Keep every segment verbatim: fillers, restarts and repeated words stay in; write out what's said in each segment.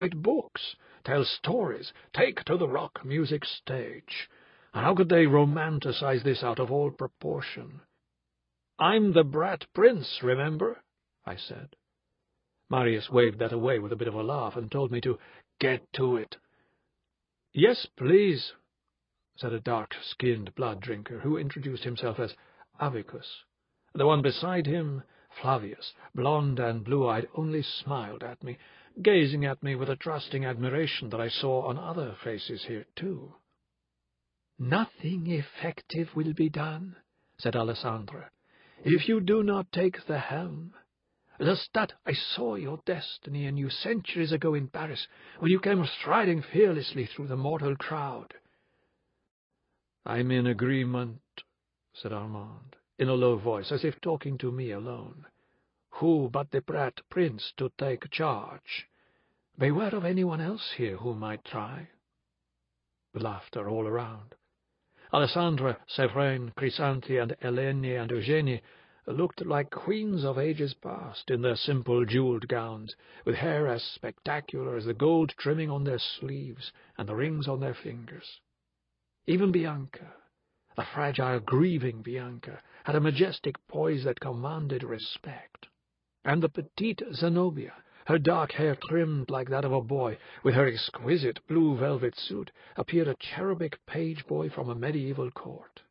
books, tell stories, take to the rock music stage. And how could they romanticize this out of all proportion? I'm the brat prince, remember? I said. Marius waved that away with a bit of a laugh and told me to get to it. Yes, please, said a dark-skinned blood-drinker who introduced himself as Avicus. The one beside him, Flavius, blond and blue-eyed, only smiled at me, gazing at me with a trusting admiration that I saw on other faces here too. Nothing effective will be done, said Alessandra, if you do not take the helm. Lestat, I saw your destiny in you centuries ago in Paris, when you came striding fearlessly through the mortal crowd. I'm in agreement, said Armand, in a low voice, as if talking to me alone. Who but the brat prince to take charge? Beware of anyone else here who might try. Laughter all around. Alessandra, Séverine, Chrysanthe, and Hélène and Eugénie looked like queens of ages past in their simple jewelled gowns, with hair as spectacular as the gold trimming on their sleeves and the rings on their fingers. Even Bianca, the fragile, grieving Bianca, had a majestic poise that commanded respect. And the petite Zenobia, her dark hair trimmed like that of a boy, with her exquisite blue velvet suit, appeared a cherubic page boy from a medieval court.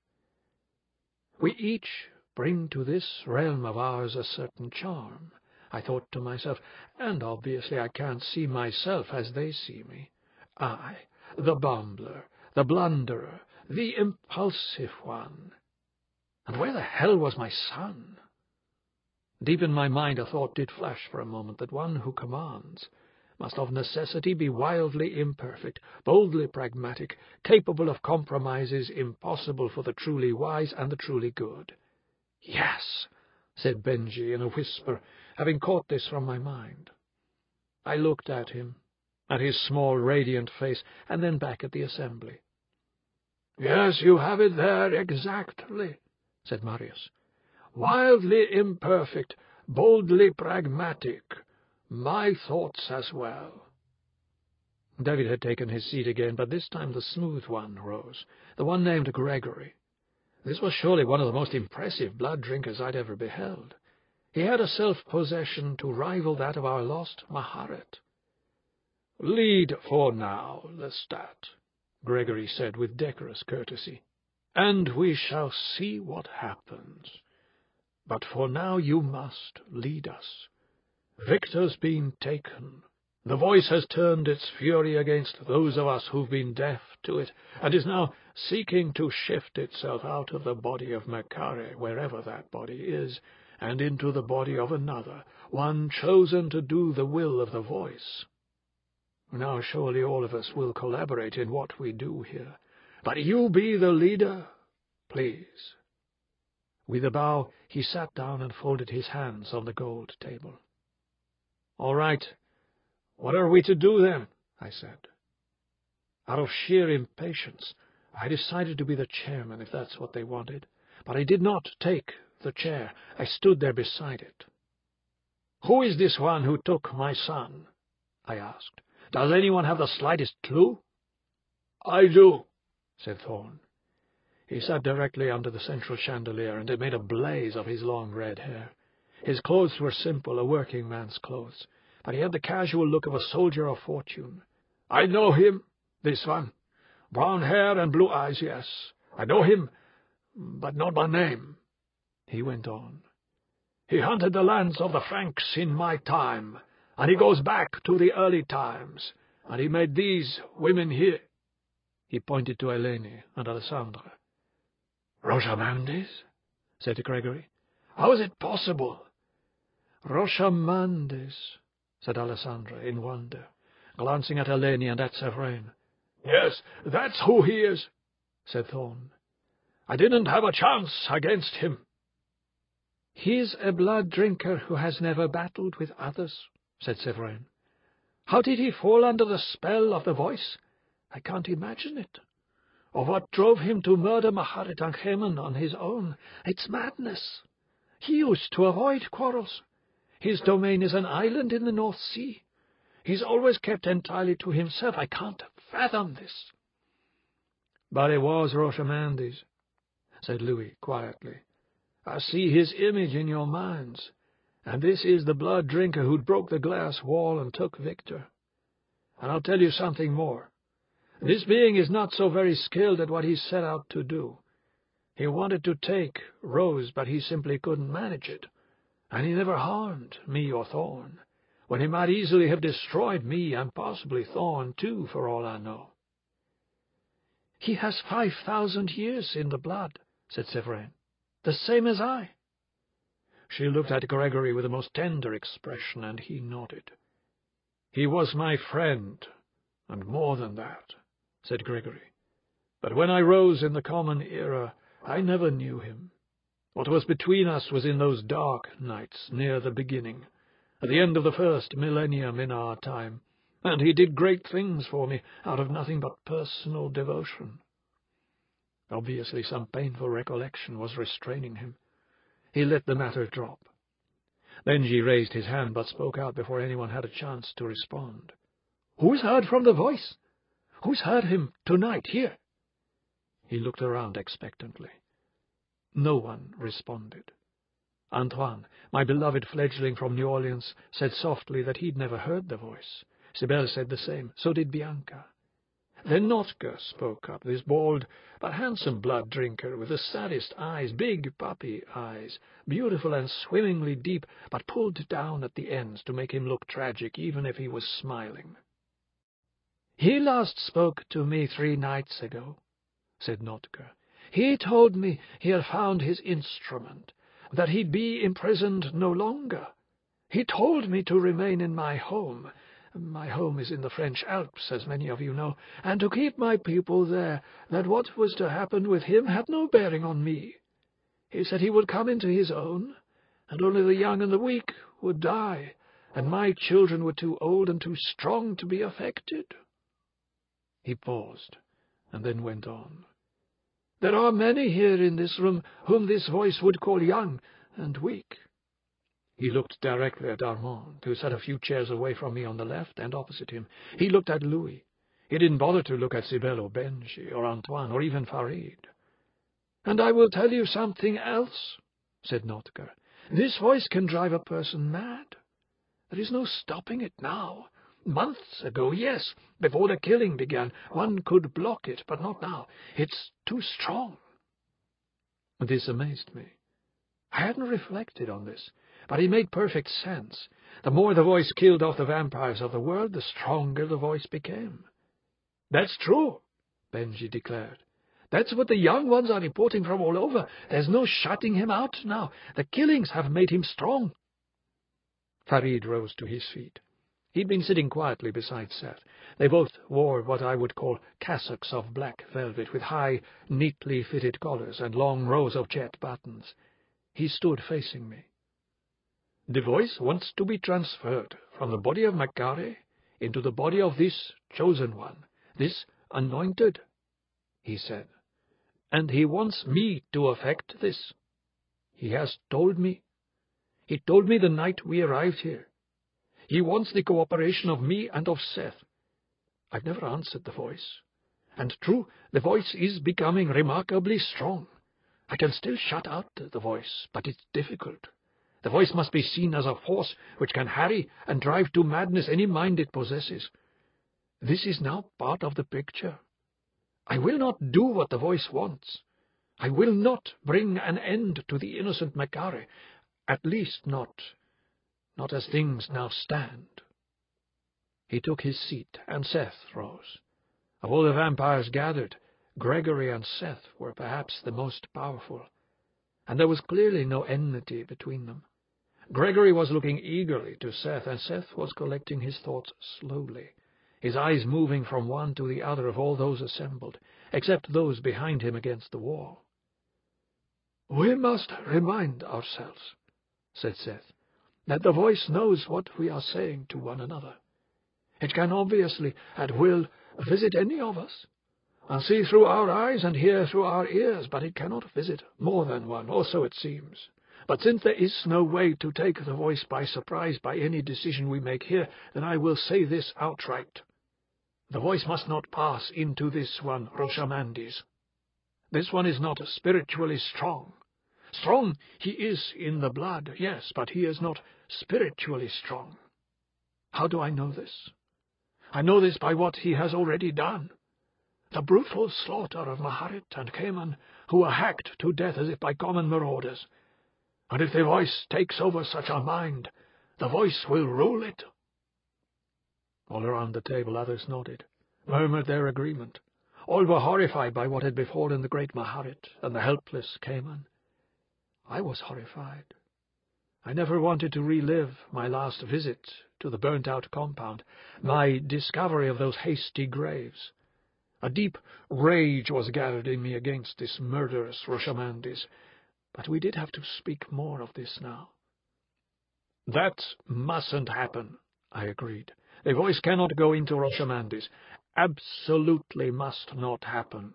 We each bring to this realm of ours a certain charm, I thought to myself, and obviously I can't see myself as they see me. I, the bumbler, the blunderer, the impulsive one. And where the hell was my son? Deep in my mind a thought did flash for a moment that one who commands must of necessity be wildly imperfect, boldly pragmatic, capable of compromises impossible for the truly wise and the truly good. Yes, said Benji in a whisper, having caught this from my mind. I looked at him, at his small, radiant face, and then back at the assembly. Yes, you have it there exactly, said Marius. Wildly imperfect, boldly pragmatic, my thoughts as well. David had taken his seat again, but this time the smooth one rose, the one named Gregory. This was surely one of the most impressive blood-drinkers I'd ever beheld. He had a self-possession to rival that of our lost Maharet. Lead for now, Lestat, Gregory said with decorous courtesy, and we shall see what happens. But for now you must lead us. Victor's been taken. The voice has turned its fury against those of us who've been deaf to it, and is now seeking to shift itself out of the body of Makare, wherever that body is, and into the body of another, one chosen to do the will of the voice. Now surely all of us will collaborate in what we do here, but you be the leader, please. With a bow, he sat down and folded his hands on the gold table. All right. What are we to do, then? I said. Out of sheer impatience, I decided to be the chairman, if that's what they wanted, but I did not take the chair. I stood there beside it. Who is this one who took my son? I asked. Does anyone have the slightest clue? I do, said Thorn. He sat directly under the central chandelier, and it made a blaze of his long red hair. His clothes were simple, a working man's clothes, but he had the casual look of a soldier of fortune. I know him, this one. Brown hair and blue eyes, yes. I know him, but not by name. He went on. He hunted the lands of the Franks in my time, and he goes back to the early times, and he made these women here. He pointed to Hélène and Alessandra. Rochamandes? Said Gregory. How is it possible? Rochamandes, said Alessandra in wonder, glancing at Hélène and at Séverine. Yes, that's who he is, said Thorn. I didn't have a chance against him. He's a blood-drinker who has never battled with others, said Séverine. How did he fall under the spell of the voice? I can't imagine it. Or what drove him to murder Maharet Anchemen on his own? It's madness. He used to avoid quarrels. His domain is an island in the North Sea. He's always kept entirely to himself. I can't fathom this." "But it was Roshamandes," said Louis quietly. "I see his image in your minds, and this is the blood drinker who broke the glass wall and took Victor. And I'll tell you something more. This being is not so very skilled at what he set out to do. He wanted to take Rose, but he simply couldn't manage it, and he never harmed me or Thorn, when he might easily have destroyed me and possibly Thorn too, for all I know." "He has five thousand years in the blood," said Séverine, "the same as I." She looked at Gregory with the most tender expression, and he nodded. "He was my friend, and more than that," said Gregory. "But when I rose in the Common Era, I never knew him. What was between us was in those dark nights near the beginning, at the end of the first millennium in our time, and he did great things for me out of nothing but personal devotion." Obviously some painful recollection was restraining him. He let the matter drop. Benji raised his hand, but spoke out before anyone had a chance to respond. "Who's heard from the voice? Who's heard him tonight here?" He looked around expectantly. No one responded. Antoine, my beloved fledgling from New Orleans, said softly that he'd never heard the voice. Cybele said the same. So did Bianca. Then Notker spoke up, this bald but handsome blood drinker with the saddest eyes, big puppy eyes, beautiful and swimmingly deep, but pulled down at the ends to make him look tragic even if he was smiling. "He last spoke to me three nights ago," said Notker. "He told me he had found his instrument, that he'd be imprisoned no longer. He told me to remain in my home. My home is in the French Alps, as many of you know, and to keep my people there, that what was to happen with him had no bearing on me. He said he would come into his own, and only the young and the weak would die, and my children were too old and too strong to be affected." He paused, and then went on. "There are many here in this room whom this voice would call young and weak." He looked directly at Armand, who sat a few chairs away from me on the left and opposite him. He looked at Louis. He didn't bother to look at Cybele or Benji or Antoine or even Farid. "And I will tell you something else," said Notker. "This voice can drive a person mad. There is no stopping it now. Months ago, yes, before the killing began, one could block it, but not now. It's too strong." This amazed me. I hadn't reflected on this, but it made perfect sense. The more the voice killed off the vampires of the world, the stronger the voice became. "That's true," Benji declared. "That's what the young ones are reporting from all over. There's no shutting him out now. The killings have made him strong." Farid rose to his feet. He'd been sitting quietly beside Seth. They both wore what I would call cassocks of black velvet, with high, neatly fitted collars and long rows of jet buttons. He stood facing me. "The voice wants to be transferred from the body of Makkari into the body of this chosen one, this anointed," he said. "And he wants me to effect this. He has told me. He told me the night we arrived here. He wants the cooperation of me and of Seth. I've never answered the voice. And true, the voice is becoming remarkably strong. I can still shut out the voice, but it's difficult. The voice must be seen as a force which can harry and drive to madness any mind it possesses. This is now part of the picture. I will not do what the voice wants. I will not bring an end to the innocent Makkari, at least not... not as things now stand." He took his seat, and Seth rose. Of all the vampires gathered, Gregory and Seth were perhaps the most powerful, and there was clearly no enmity between them. Gregory was looking eagerly to Seth, and Seth was collecting his thoughts slowly, his eyes moving from one to the other of all those assembled, except those behind him against the wall. "We must remind ourselves," said Seth, "that the voice knows what we are saying to one another. It can obviously, at will, visit any of us, and see through our eyes and hear through our ears, but it cannot visit more than one, or so it seems. But since there is no way to take the voice by surprise by any decision we make here, then I will say this outright. The voice must not pass into this one, Roshamandis. This one is not spiritually strong. Strong he is in the blood, yes, but he is not spiritually strong. How do I know this? I know this by what he has already done. The brutal slaughter of Maharit and Cayman, who were hacked to death as if by common marauders. And if the voice takes over such a mind, the voice will rule it. All around the table others nodded, murmured their agreement. All were horrified by what had befallen the great Maharit and the helpless Cayman. I was horrified. I never wanted to relive my last visit to the burnt-out compound, my discovery of those hasty graves. A deep rage was gathered in me against this murderous Roshamandis, but we did have to speak more of this now. That mustn't happen, I agreed. The voice cannot go into Roshamandis. Absolutely must not happen.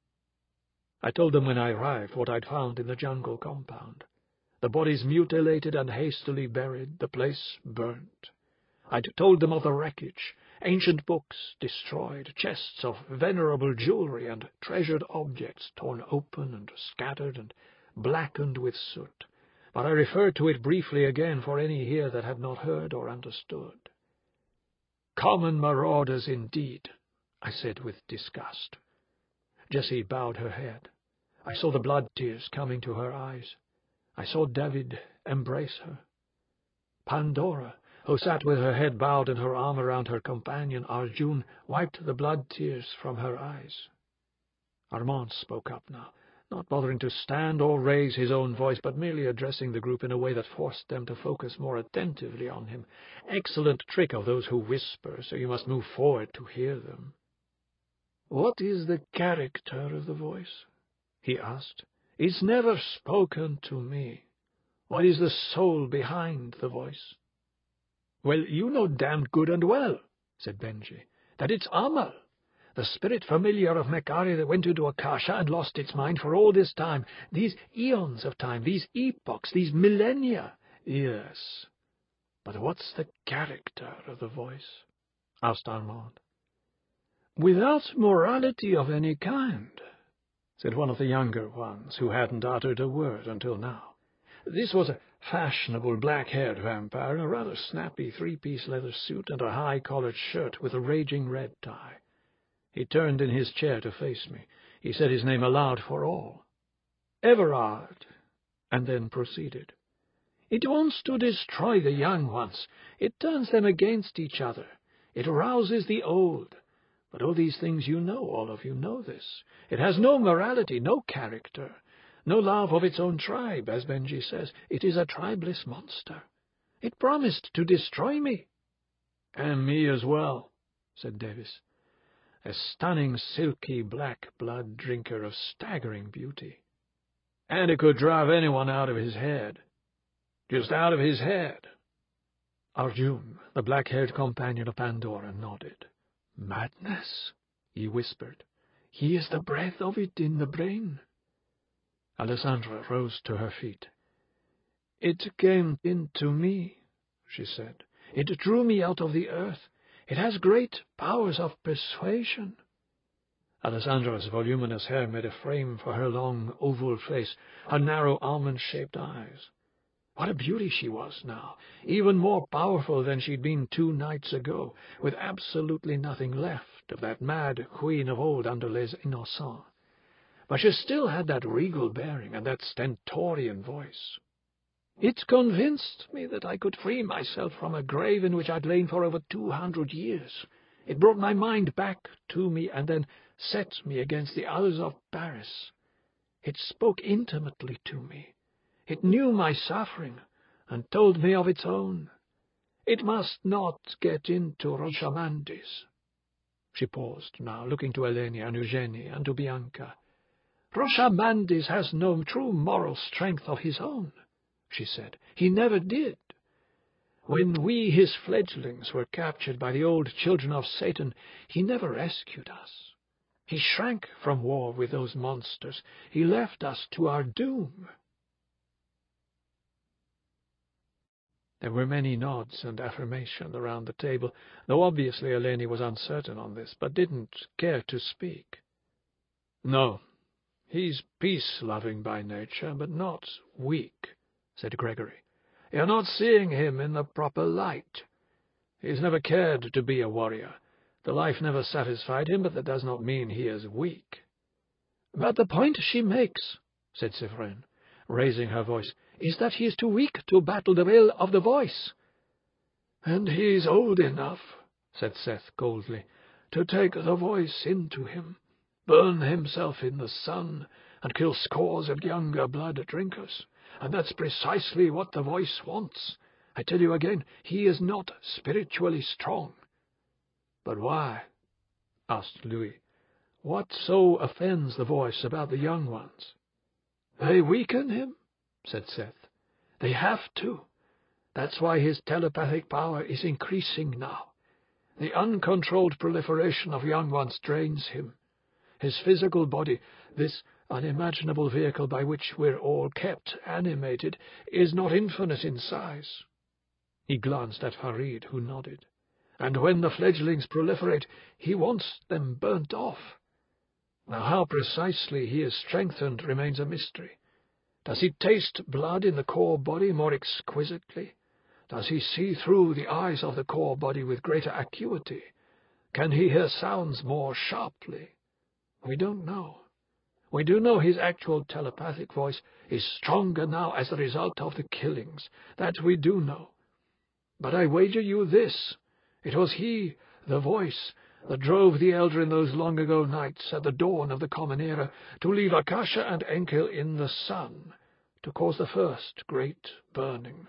I told them when I arrived what I'd found in the jungle compound. The bodies mutilated and hastily buried, the place burnt. I'd told them of the wreckage, ancient books destroyed, chests of venerable jewelry and treasured objects torn open and scattered and blackened with soot, but I referred to it briefly again for any here that had not heard or understood. Common marauders indeed, I said with disgust. Jessie bowed her head. I saw the blood tears coming to her eyes. I saw David embrace her. Pandora, who sat with her head bowed and her arm around her companion, Arjun, wiped the blood tears from her eyes. Armand spoke up now, not bothering to stand or raise his own voice, but merely addressing the group in a way that forced them to focus more attentively on him. Excellent trick of those who whisper, so you must move forward to hear them. "What is the character of the voice?" he asked. "It's never spoken to me. What is the soul behind the voice?" "Well, you know damned good and well," said Benji, "that it's Amal, the spirit familiar of Mekari that went into Akasha and lost its mind for all this time, these eons of time, these epochs, these millennia." "Yes, but what's the character of the voice?" asked Armand. "Without morality of any kind," said one of the younger ones, who hadn't uttered a word until now. This was a fashionable black-haired vampire in a rather snappy three-piece leather suit and a high-collared shirt with a raging red tie. He turned in his chair to face me. He said his name aloud for all. "Everard," and then proceeded. "It wants to destroy the young ones. It turns them against each other. It rouses the old. But all these things you know, all of you know this. It has no morality, no character, no love of its own tribe, as Benji says. It is a tribeless monster. It promised to destroy me." "And me as well," said Davis, a stunning, silky black blood drinker of staggering beauty. "And it could drive anyone out of his head. Just out of his head." Arjun, the black-haired companion of Pandora, nodded. "Madness," he whispered. "He is the breath of it in the brain." Alessandra rose to her feet. "It came into me," she said. "It drew me out of the earth. It has great powers of persuasion." Alessandra's voluminous hair made a frame for her long, oval face, her narrow, almond-shaped eyes. What a beauty she was now, even more powerful than she'd been two nights ago, with absolutely nothing left of that mad queen of old under Les Innocents. But she still had that regal bearing and that stentorian voice. It convinced me that I could free myself from a grave in which I'd lain for over two hundred years. It brought my mind back to me and then set me against the others of Paris. It spoke intimately to me. It knew my suffering and told me of its own. It must not get into Roshamandis." She paused now, looking to Elenia and Eugenie and to Bianca. "Roshamandis has no true moral strength of his own," she said. "He never did. When we, his fledglings, were captured by the old children of Satan, he never rescued us. He shrank from war with those monsters. He left us to our doom." There were many nods and affirmation around the table, though obviously Eleni was uncertain on this, but didn't care to speak. "No, he's peace-loving by nature, but not weak," said Gregory. "You're not seeing him in the proper light. He's never cared to be a warrior. The life never satisfied him, but that does not mean he is weak." "But the point she makes," said Siffrin, raising her voice, "is that he is too weak to battle the will of the voice." "And he's old enough," said Seth coldly, "to take the voice into him, burn himself in the sun, and kill scores of younger blood drinkers. And that's precisely what the voice wants. I tell you again, he is not spiritually strong." "But why?" asked Louis. "What so offends the voice about the young ones?" "They weaken him," said Seth. "They have to. That's why his telepathic power is increasing now. The uncontrolled proliferation of young ones drains him. His physical body, this unimaginable vehicle by which we're all kept animated, is not infinite in size." He glanced at Farid, who nodded. "And when the fledglings proliferate, he wants them burnt off. Now how precisely he is strengthened remains a mystery. Does he taste blood in the core body more exquisitely? Does he see through the eyes of the core body with greater acuity? Can he hear sounds more sharply? We don't know. We do know his actual telepathic voice is stronger now as a result of the killings. That we do know. But I wager you this. It was he, the voice, that drove the Elder in those long-ago nights at the dawn of the Common Era to leave Akasha and Enkel in the sun, to cause the first great burning.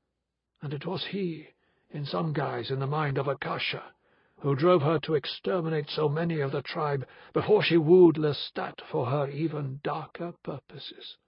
And it was he, in some guise in the mind of Akasha, who drove her to exterminate so many of the tribe before she wooed Lestat for her even darker purposes."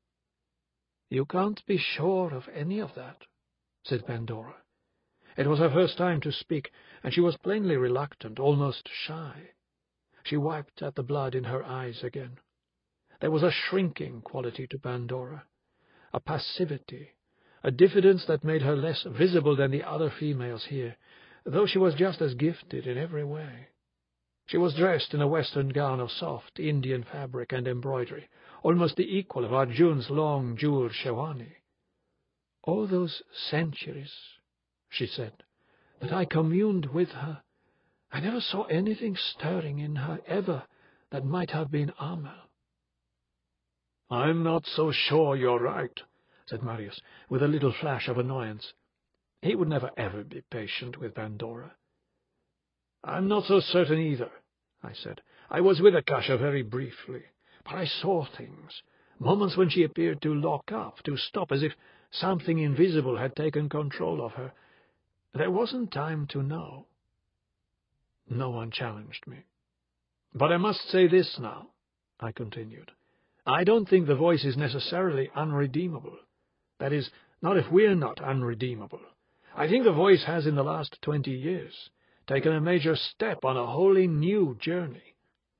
"You can't be sure of any of that," said Pandora. It was her first time to speak, and she was plainly reluctant, almost shy. She wiped at the blood in her eyes again. There was a shrinking quality to Pandora, a passivity, a diffidence that made her less visible than the other females here, though she was just as gifted in every way. She was dressed in a western gown of soft Indian fabric and embroidery, almost the equal of Arjun's long jewelled Shewani. "All those centuries," she said, "that I communed with her, I never saw anything stirring in her ever that might have been Amel." "I'm not so sure you're right," said Marius, with a little flash of annoyance. He would never ever be patient with Pandora. "I'm not so certain either," I said. "I was with Akasha very briefly, but I saw things, moments when she appeared to lock up, to stop, as if something invisible had taken control of her. There wasn't time to know." No one challenged me. "But I must say this now," I continued. "I don't think the voice is necessarily unredeemable. That is, not if we're not unredeemable. I think the voice has, in the last twenty years, taken a major step on a wholly new journey."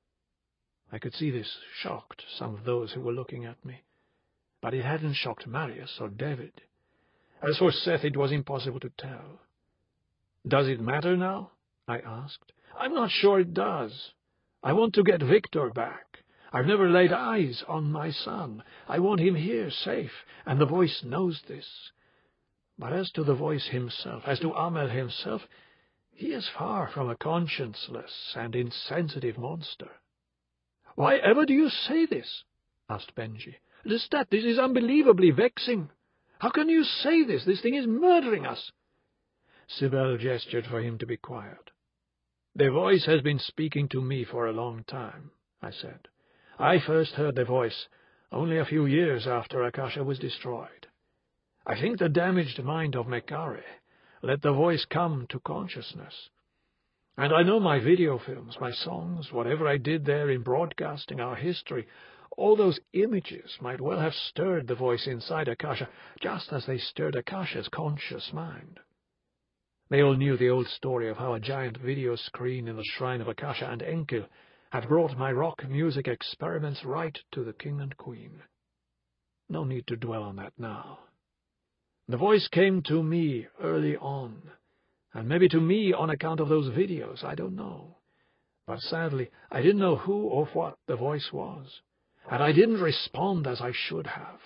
I could see this shocked some of those who were looking at me, but it hadn't shocked Marius or David. As for Seth, it was impossible to tell. "Does it matter now?" I asked. "I'm not sure it does. I want to get Victor back. I've never laid eyes on my son. I want him here, safe, and the voice knows this. But as to the voice himself, as to Amel himself, he is far from a conscienceless and insensitive monster." "Why ever do you say this?" asked Benji. "Lestat, this is unbelievably vexing. How can you say this? This thing is murdering us." Sibel gestured for him to be quiet. "The voice has been speaking to me for a long time," I said. "I first heard the voice only a few years after Akasha was destroyed. I think the damaged mind of Mekare let the voice come to consciousness. And I know my video films, my songs, whatever I did there in broadcasting our history, all those images might well have stirred the voice inside Akasha, just as they stirred Akasha's conscious mind." They all knew the old story of how a giant video screen in the shrine of Akasha and Enkel had brought my rock music experiments right to the king and queen. No need to dwell on that now. The voice came to me early on, and maybe to me on account of those videos, I don't know. But sadly, I didn't know who or what the voice was, and I didn't respond as I should have.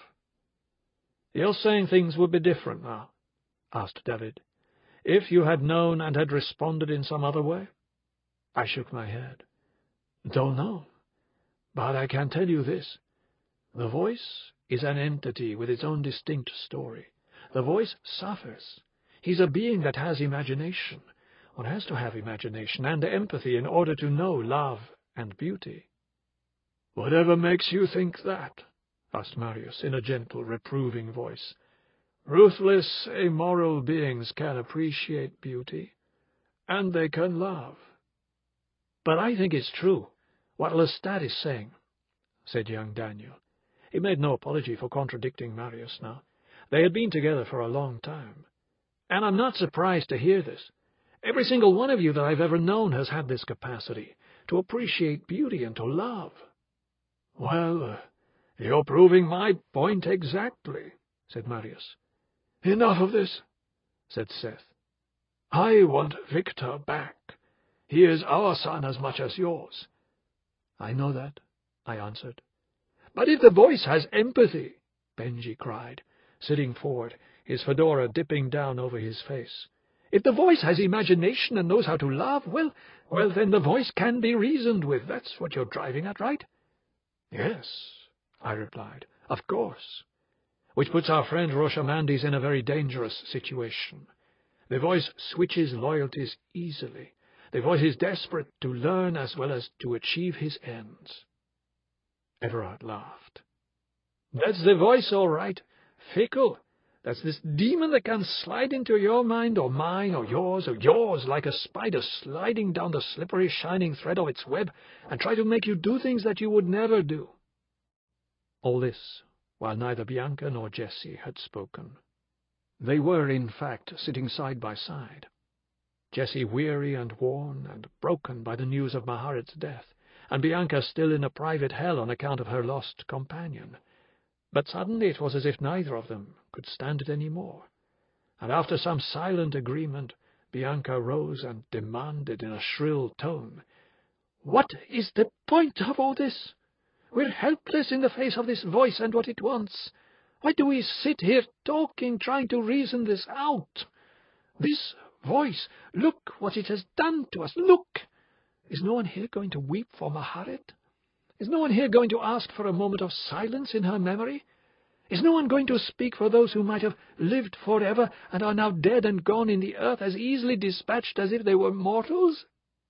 You're saying things would be different now? Asked David. If you had known and had responded in some other way? I shook my head. Don't know. But I can tell you this. The voice is an entity with its own distinct story. The voice suffers. He's a being that has imagination. One has to have imagination and empathy in order to know love and beauty. Whatever makes you think that? Asked Marius in a gentle, reproving voice. Ruthless, immoral beings can appreciate beauty, and they can love. But I think it's true, what Lestat is saying, said young Daniel. He made no apology for contradicting Marius now. They had been together for a long time. And I'm not surprised to hear this. Every single one of you that I've ever known has had this capacity, to appreciate beauty and to love. Well, uh, you're proving my point exactly, said Marius. Enough of this, said Seth. I want Victor back. He is our son as much as yours. I know that, I answered. But if the voice has empathy, Benji cried, sitting forward, his fedora dipping down over his face. If the voice has imagination and knows how to love, well, well, then the voice can be reasoned with. That's what you're driving at, right? Yes, I replied, of course. Which puts our friend Roshamandes in a very dangerous situation. The voice switches loyalties easily. The voice is desperate to learn as well as to achieve his ends. Everard laughed. That's the voice, all right. Fickle. That's this demon that can slide into your mind or mine or yours or yours like a spider sliding down the slippery, shining thread of its web and try to make you do things that you would never do. All this while neither Bianca nor Jessie had spoken. They were, in fact, sitting side by side. Jessie weary and worn and broken by the news of Maharit's death, and Bianca still in a private hell on account of her lost companion. But suddenly it was as if neither of them could stand it any more, and after some silent agreement, Bianca rose and demanded in a shrill tone, "What is the point of all this? We're helpless in the face of this voice and what it wants. Why do we sit here talking, trying to reason this out? This voice, look what it has done to us, look! Is no one here going to weep for Maharit? Is no one here going to ask for a moment of silence in her memory? Is no one going to speak for those who might have lived forever and are now dead and gone in the earth as easily dispatched as if they were mortals?"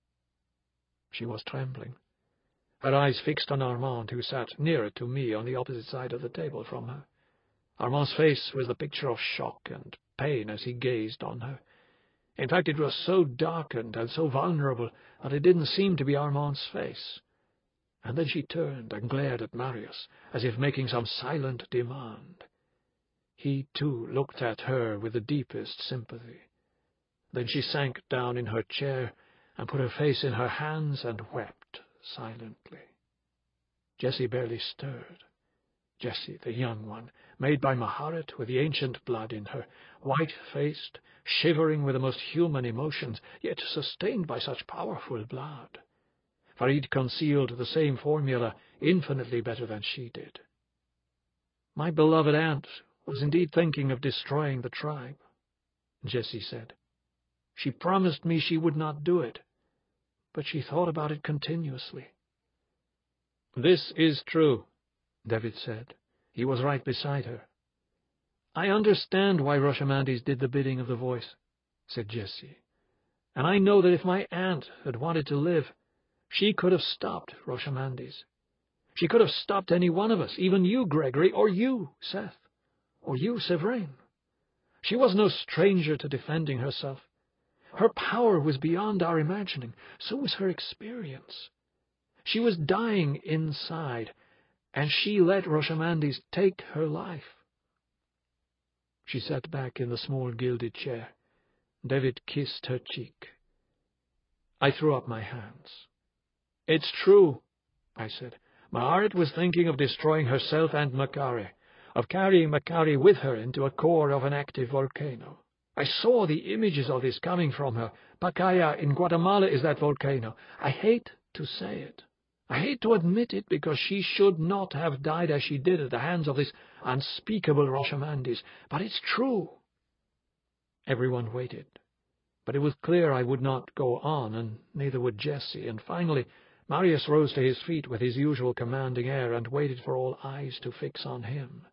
She was trembling, her eyes fixed on Armand, who sat nearer to me on the opposite side of the table from her. Armand's face was the picture of shock and pain as he gazed on her. In fact, it was so darkened and so vulnerable that it didn't seem to be Armand's face. And then she turned and glared at Marius, as if making some silent demand. He, too, looked at her with the deepest sympathy. Then she sank down in her chair and put her face in her hands and wept silently. Jessie barely stirred. Jessie, the young one, made by Maharit with the ancient blood in her, white-faced, shivering with the most human emotions, yet sustained by such powerful blood. Farid concealed the same formula infinitely better than she did. "My beloved aunt was indeed thinking of destroying the tribe," Jessie said. "She promised me she would not do it, but she thought about it continuously." "This is true," David said. He was right beside her. "I understand why Roshamandes did the bidding of the voice," said Jessie. "And I know that if my aunt had wanted to live, she could have stopped Roshamandes. She could have stopped any one of us, even you, Gregory, or you, Seth, or you, Severine. She was no stranger to defending herself. Her power was beyond our imagining. So was her experience. She was dying inside, and she let Roshamandes take her life." She sat back in the small gilded chair. David kissed her cheek. I threw up my hands. "It's true," I said. "Maharit was thinking of destroying herself and Makare. of carrying Makkari with her into a core of an active volcano. I saw the images of this coming from her. Pacaya in Guatemala is that volcano. I hate to say it. I hate to admit it, because she should not have died as she did at the hands of this unspeakable Roshamandis, but it's true. Everyone waited, but it was clear I would not go on, and neither would Jessie, and finally Marius rose to his feet with his usual commanding air and waited for all eyes to fix on him.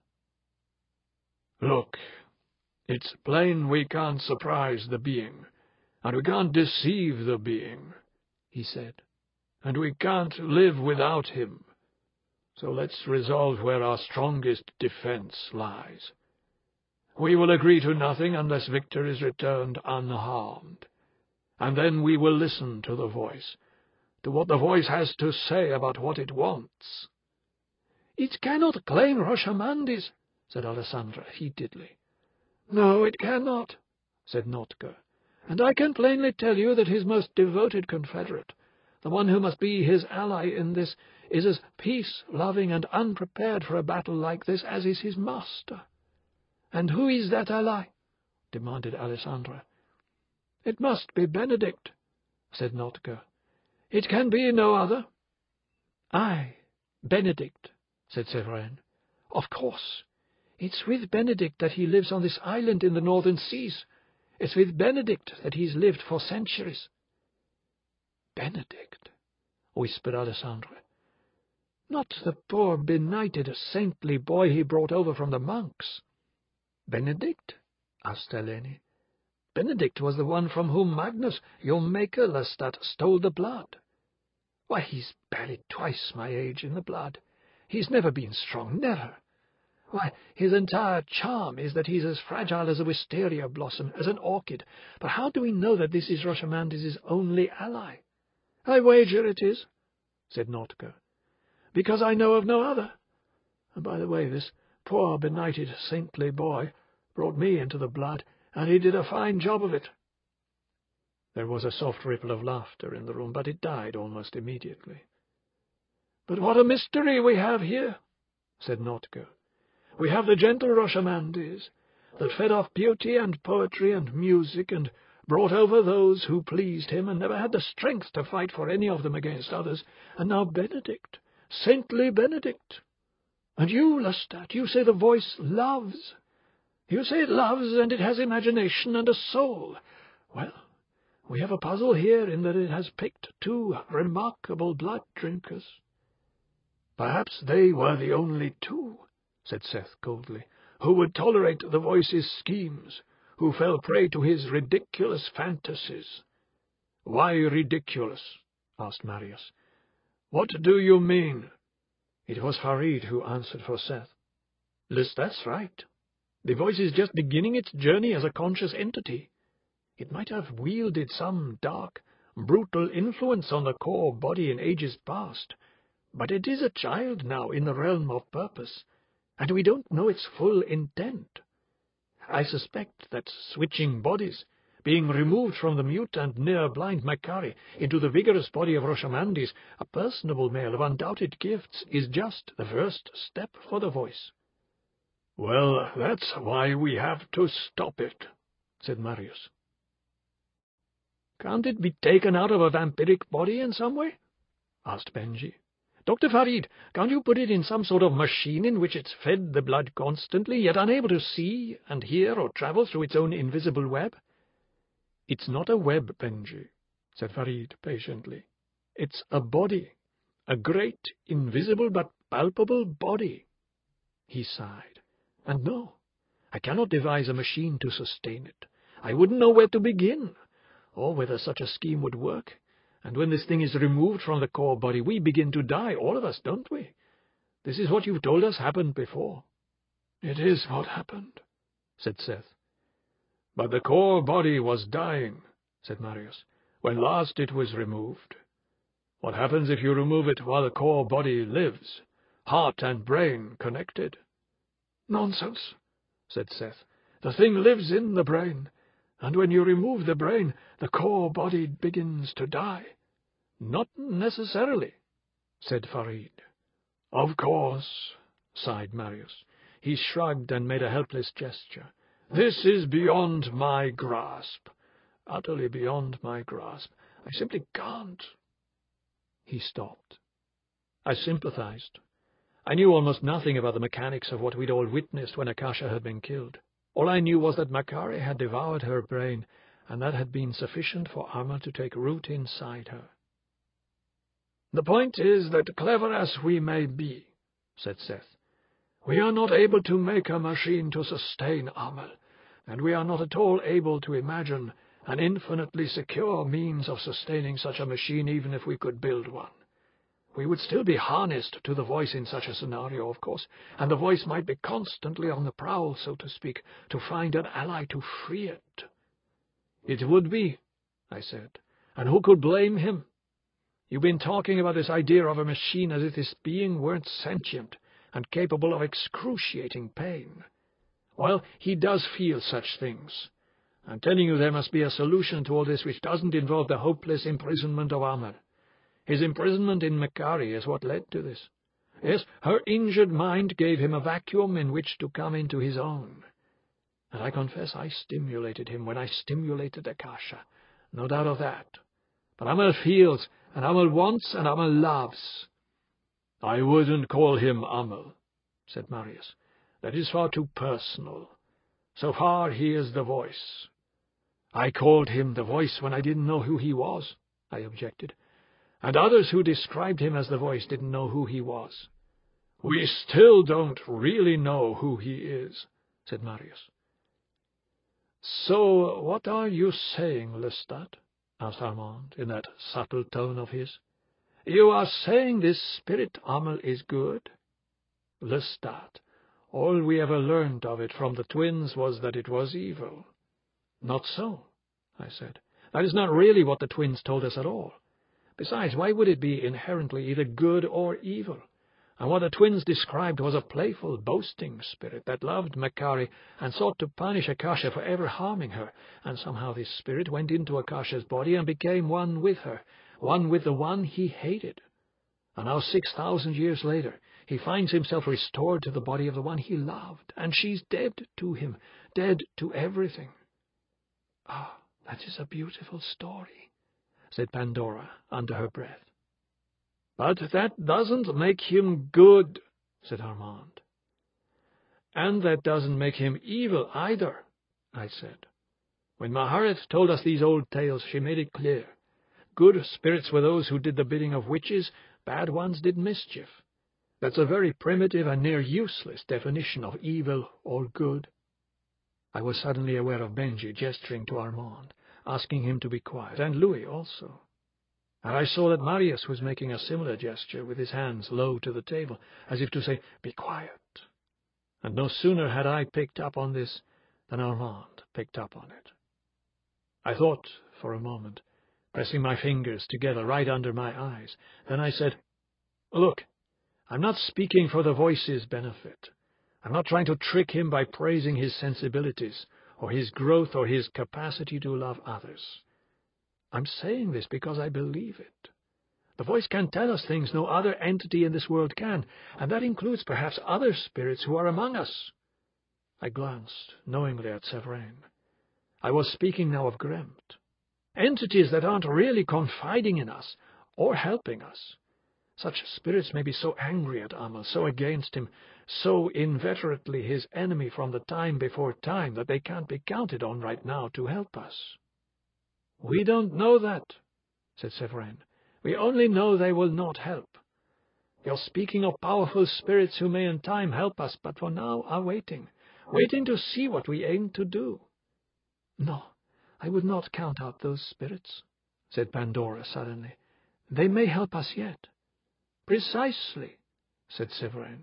"Look, it's plain we can't surprise the being, and we can't deceive the being," he said. "And we can't live without him. So let's resolve where our strongest defense lies. We will agree to nothing unless Victor is returned unharmed. And then we will listen to the voice, to what the voice has to say about what it wants." "It cannot claim Roshamandis," said Alessandra heatedly. "No, it cannot," said Notker. "And I can plainly tell you that his most devoted confederate, the one who must be his ally in this, is as peace-loving and unprepared for a battle like this as is his master." "And who is that ally?" demanded Alessandra. "It must be Benedict," said Notker. "It can be no other." "Aye, Benedict," said Severin. "Of course. It's with Benedict that he lives on this island in the northern seas. It's with Benedict that he's lived for centuries." "Benedict," whispered Alessandra. "Not the poor benighted saintly boy he brought over from the monks?" "Benedict?" asked Helene. "Benedict was the one from whom Magnus, your maker, Lestat, stole the blood. Why, he's barely twice my age in the blood. He's never been strong, never. Why, his entire charm is that he's as fragile as a wisteria blossom, as an orchid. But how do we know that this is Roshamandis' only ally?" "I wager it is," said Notker, "because I know of no other. And by the way, this poor benighted saintly boy brought me into the blood, and he did a fine job of it." There was a soft ripple of laughter in the room, but it died almost immediately. "But what a mystery we have here," said Notker. "We have the gentle Roshamandis, that fed off beauty and poetry and music, and brought over those who pleased him, and never had the strength to fight for any of them against others. And now Benedict, saintly Benedict. And you, Lestat, you say the voice loves. You say it loves, and it has imagination and a soul. Well, we have a puzzle here in that it has picked two remarkable blood-drinkers." "Perhaps they were the only two," said Seth coldly, "who would tolerate the voice's schemes, who fell prey to his ridiculous fantasies." "Why ridiculous?" asked Marius. "What do you mean?" It was Farid who answered for Seth. "Lestat's right. The voice is just beginning its journey as a conscious entity. It might have wielded some dark, brutal influence on the core body in ages past, but it is a child now in the realm of purpose, and we don't know its full intent. I suspect that switching bodies, being removed from the mute and near-blind Makkari into the vigorous body of Roshamandis, a personable male of undoubted gifts, is just the first step for the voice." "Well, that's why we have to stop it," said Marius. "Can't it be taken out of a vampiric body in some way?" asked Benji. "Doctor Farid, can't you put it in some sort of machine in which it's fed the blood constantly, yet unable to see and hear or travel through its own invisible web?" "It's not a web, Benji," said Farid patiently. "It's a body, a great, invisible but palpable body." He sighed. "And no, I cannot devise a machine to sustain it. I wouldn't know where to begin, or whether such a scheme would work. And when this thing is removed from the core body, we begin to die, all of us, don't we? This is what you've told us happened before." "It is what happened," said Seth. "But the core body was dying," said Marius, "when last it was removed. What happens if you remove it while the core body lives, heart and brain connected?" "Nonsense," said Seth. "The thing lives in the brain, and when you remove the brain, the core body begins to die." "Not necessarily," said Farid. "Of course," sighed Marius. He shrugged and made a helpless gesture. "This is beyond my grasp. Utterly beyond my grasp. I simply can't." He stopped. I sympathized. I knew almost nothing about the mechanics of what we'd all witnessed when Akasha had been killed. All I knew was that Makari had devoured her brain, and that had been sufficient for Amal to take root inside her. "The point is that, clever as we may be," said Seth, "we are not able to make a machine to sustain Amal, and we are not at all able to imagine an infinitely secure means of sustaining such a machine even if we could build one. We would still be harnessed to the voice in such a scenario, of course, and the voice might be constantly on the prowl, so to speak, to find an ally to free it." "It would be," I said, "and who could blame him? You've been talking about this idea of a machine as if this being weren't sentient and capable of excruciating pain. Well, he does feel such things. I'm telling you there must be a solution to all this which doesn't involve the hopeless imprisonment of Amal. His imprisonment in Makari is what led to this. Yes, her injured mind gave him a vacuum in which to come into his own. And I confess I stimulated him when I stimulated Akasha. No doubt of that. But Amal feels, and Amal wants, and Amal loves." "I wouldn't call him Amal," said Marius. "That is far too personal. So far he is the voice." "I called him the voice when I didn't know who he was," I objected. "And others who described him as the voice didn't know who he was." "We still don't really know who he is," said Marius. "So what are you saying, Lestat?" asked Armand, in that subtle tone of his. "You are saying this spirit Amal is good?" "Lestat, all we ever learned of it from the twins was that it was evil." "Not so," I said. "That is not really what the twins told us at all. Besides, why would it be inherently either good or evil? And what the twins described was a playful, boasting spirit that loved Makari and sought to punish Akasha for ever harming her, and somehow this spirit went into Akasha's body and became one with her, one with the one he hated. And now, six thousand years later, he finds himself restored to the body of the one he loved, and she's dead to him, dead to everything." "Ah, that is a beautiful story," said Pandora under her breath. "But that doesn't make him good," said Armand. "And that doesn't make him evil either," I said. "When Maharet told us these old tales, she made it clear. Good spirits were those who did the bidding of witches, bad ones did mischief. That's a very primitive and near useless definition of evil or good." I was suddenly aware of Benji gesturing to Armand, asking him to be quiet, and Louis also. And I saw that Marius was making a similar gesture with his hands low to the table, as if to say, "Be quiet." And no sooner had I picked up on this than Armand picked up on it. I thought for a moment, pressing my fingers together right under my eyes. Then I said, "Look, I'm not speaking for the voice's benefit. I'm not trying to trick him by praising his sensibilities, or his growth, or his capacity to love others. I'm saying this because I believe it. The voice can tell us things no other entity in this world can, and that includes perhaps other spirits who are among us." I glanced knowingly at Severin. I was speaking now of Gremt. Entities that aren't really confiding in us or helping us. Such spirits may be so angry at Amal, so against him, so inveterately his enemy from the time before time that they can't be counted on right now to help us. "We don't know that," said Severin. "We only know they will not help. You're speaking of powerful spirits who may in time help us, but for now are waiting, waiting to see what we aim to do." "No, I would not count out those spirits," said Pandora suddenly. "They may help us yet." "Precisely," said Severin.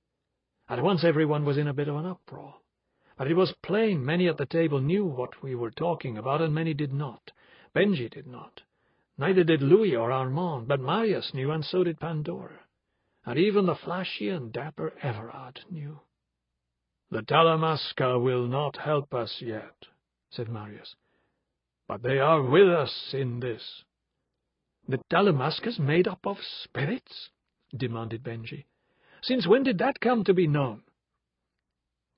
At once everyone was in a bit of an uproar. But it was plain many at the table knew what we were talking about, and many did not. Benji did not. Neither did Louis or Armand, but Marius knew, and so did Pandora. And even the flashy and dapper Everard knew. "The Talamasca will not help us yet," said Marius. "But they are with us in this." "The Talamasca's made up of spirits?" demanded Benji. "Since when did that come to be known?"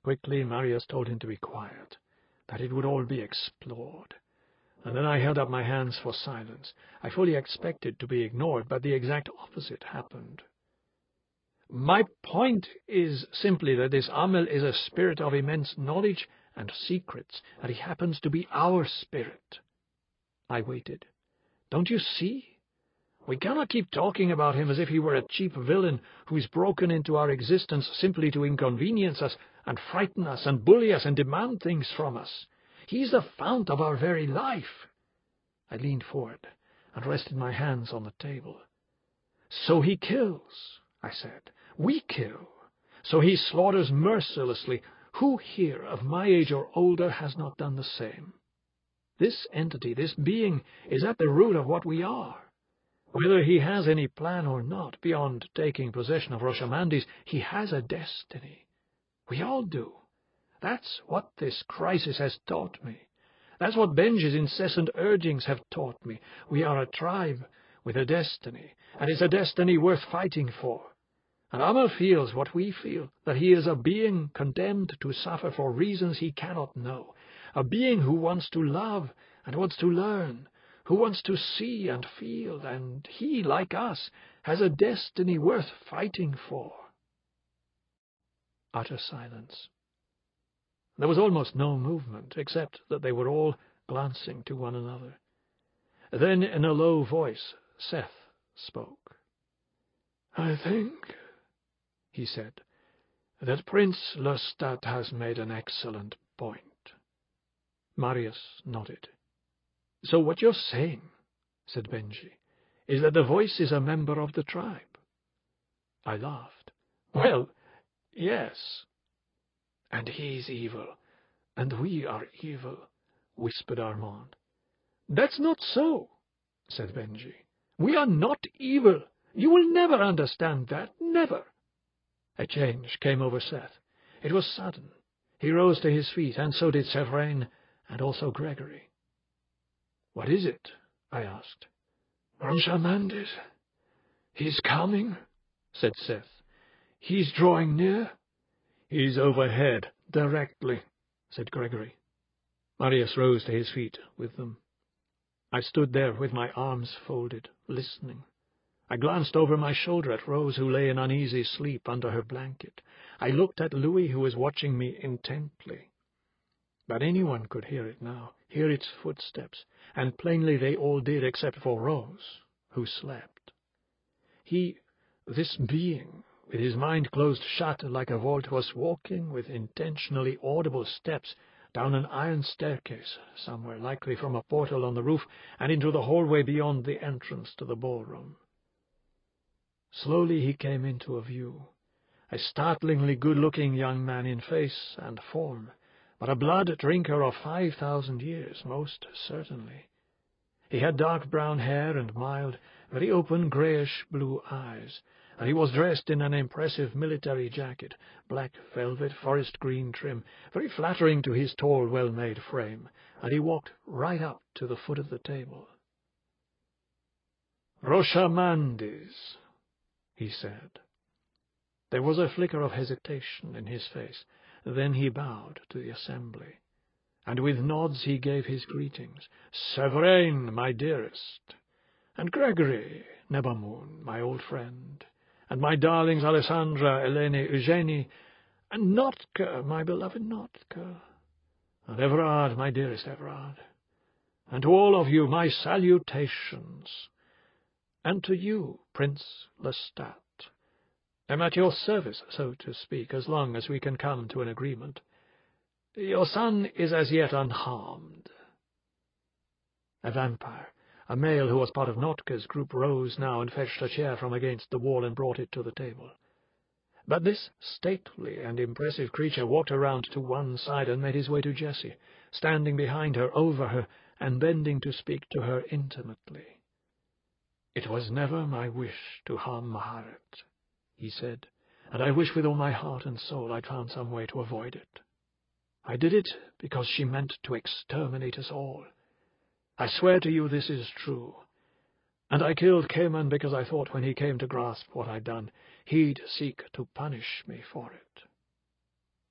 Quickly Marius told him to be quiet, that it would all be explored. And then I held up my hands for silence. I fully expected to be ignored, but the exact opposite happened. My point is simply that this Amel is a spirit of immense knowledge and secrets, and he happens to be our spirit. I waited. Don't you see? We cannot keep talking about him as if he were a cheap villain who's broken into our existence simply to inconvenience us and frighten us and bully us and demand things from us. He's the fount of our very life. I leaned forward and rested my hands on the table. So he kills, I said. We kill. So he slaughters mercilessly. Who here of my age or older has not done the same? This entity, this being, is at the root of what we are. Whether he has any plan or not, beyond taking possession of Roshamandis, he has a destiny. We all do. That's what this crisis has taught me. That's what Benji's incessant urgings have taught me. We are a tribe with a destiny, and it's a destiny worth fighting for. And Amel feels what we feel, that he is a being condemned to suffer for reasons he cannot know, a being who wants to love and wants to learn, who wants to see and feel, and he, like us, has a destiny worth fighting for. Utter silence. There was almost no movement, except that they were all glancing to one another. Then, in a low voice, Seth spoke. "I think," he said, "that Prince Lestat has made an excellent point." Marius nodded. "So what you're saying," said Benji, "is that the voice is a member of the tribe?" I laughed. "Well, yes." "And he's evil, and we are evil," whispered Armand. "That's not so," said Benji. "We are not evil. You will never understand that, never." A change came over Seth. It was sudden. He rose to his feet, and so did Sevrain, and also Gregory. "What is it?" I asked. "Roshamandis. He's coming," said Seth. "He's drawing near." "He's overhead, directly," said Gregory. Marius rose to his feet with them. I stood there with my arms folded, listening. I glanced over my shoulder at Rose, who lay in uneasy sleep under her blanket. I looked at Louis, who was watching me intently. But anyone could hear it now, hear its footsteps, and plainly they all did except for Rose, who slept. He, this being, with his mind closed shut like a vault, was walking with intentionally audible steps down an iron staircase somewhere, likely from a portal on the roof, and into the hallway beyond the entrance to the ballroom. Slowly he came into view, a startlingly good-looking young man in face and form, but a blood-drinker of five thousand years, most certainly. He had dark brown hair and mild, very open greyish-blue eyes, and he was dressed in an impressive military jacket, black velvet, forest green trim, very flattering to his tall, well-made frame, and he walked right up to the foot of the table. "Roshamandis," he said. There was a flicker of hesitation in his face. Then he bowed to the assembly, and with nods he gave his greetings. "Sevrain, my dearest, and Gregory, Nebamun, my old friend, and my darlings Alessandra, Eleni, Eugenie, and Notka, my beloved Notka, and Everard, my dearest Everard, and to all of you my salutations, and to you, Prince Lestat. I'm at your service, so to speak, as long as we can come to an agreement. Your son is as yet unharmed." A vampire, a male who was part of Notka's group, rose now and fetched a chair from against the wall and brought it to the table. But this stately and impressive creature walked around to one side and made his way to Jessie, standing behind her, over her, and bending to speak to her intimately. "It was never my wish to harm Maharet," he said, "and I wish with all my heart and soul I'd found some way to avoid it. I did it because she meant to exterminate us all. I swear to you this is true. And I killed Cayman because I thought when he came to grasp what I'd done, he'd seek to punish me for it."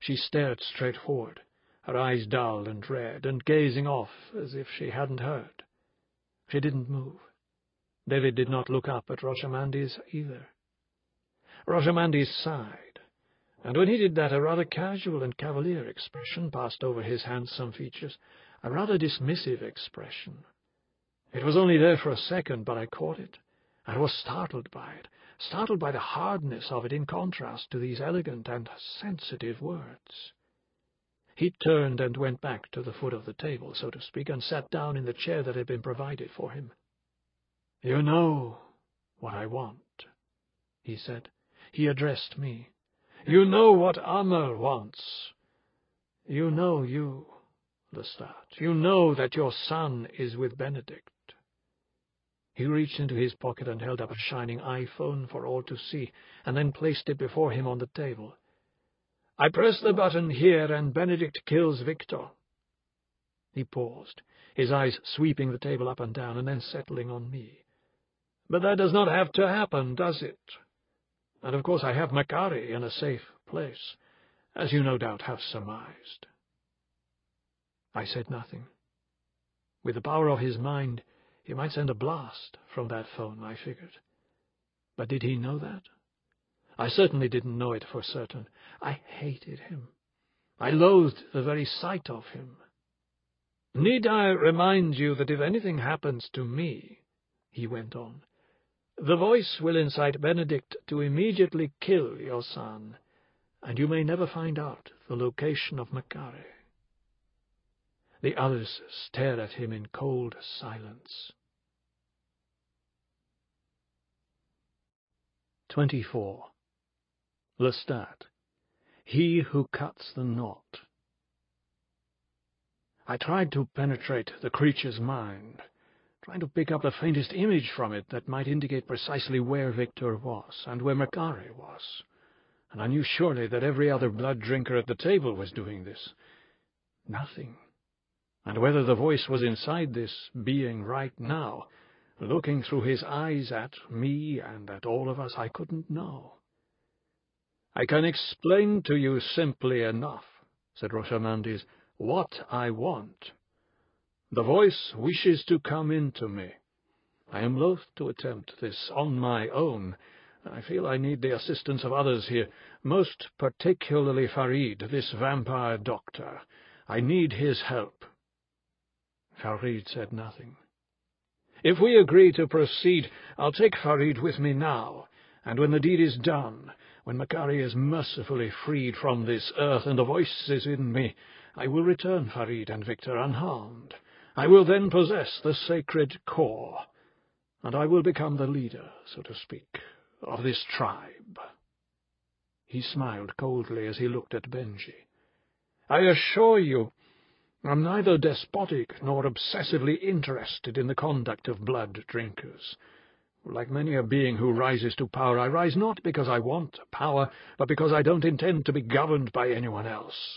She stared straight forward, her eyes dull and red, and gazing off as if she hadn't heard. She didn't move. David did not look up at Roshamandes either. Roshamandes sighed, and when he did that a rather casual and cavalier expression passed over his handsome features, a rather dismissive expression. It was only there for a second, but I caught it, and was startled by it, startled by the hardness of it in contrast to these elegant and sensitive words. He turned and went back to the foot of the table, so to speak, and sat down in the chair that had been provided for him. "You know what I want," he said. He addressed me. "You know what Amel wants. You know you, Lestat. You know that your son is with Benedict." He reached into his pocket and held up a shining iPhone for all to see, and then placed it before him on the table. "I press the button here, and Benedict kills Victor." He paused, his eyes sweeping the table up and down, and then settling on me. "But that does not have to happen, does it? And of course I have Makkari in a safe place, as you no doubt have surmised." I said nothing. With the power of his mind, he might send a blast from that phone, I figured. But did he know that? I certainly didn't know it for certain. I hated him. I loathed the very sight of him. "Need I remind you that if anything happens to me," he went on, "the voice will incite Benedict to immediately kill your son, and you may never find out the location of Makkari." The others stared at him in cold silence. twenty-four. Lestat, he who cuts the knot. I tried to penetrate the creature's mind, trying to pick up the faintest image from it that might indicate precisely where Victor was and where Makkari was, and I knew surely that every other blood-drinker at the table was doing this. Nothing. And whether the voice was inside this being right now, looking through his eyes at me and at all of us, I couldn't know. "I can explain to you simply enough," said Roshamandes, "what I want. The voice wishes to come into me. I am loath to attempt this on my own. I feel I need the assistance of others here, most particularly Farid, this vampire doctor. I need his help." Farid said nothing. "If we agree to proceed, I'll take Farid with me now, and when the deed is done, when Makkari is mercifully freed from this earth and the voice is in me, I will return Farid and Victor unharmed. I will then possess the sacred core, and I will become the leader, so to speak, of this tribe." He smiled coldly as he looked at Benji. "I assure you, I'm neither despotic nor obsessively interested in the conduct of blood-drinkers. Like many a being who rises to power, I rise not because I want power, but because I don't intend to be governed by anyone else."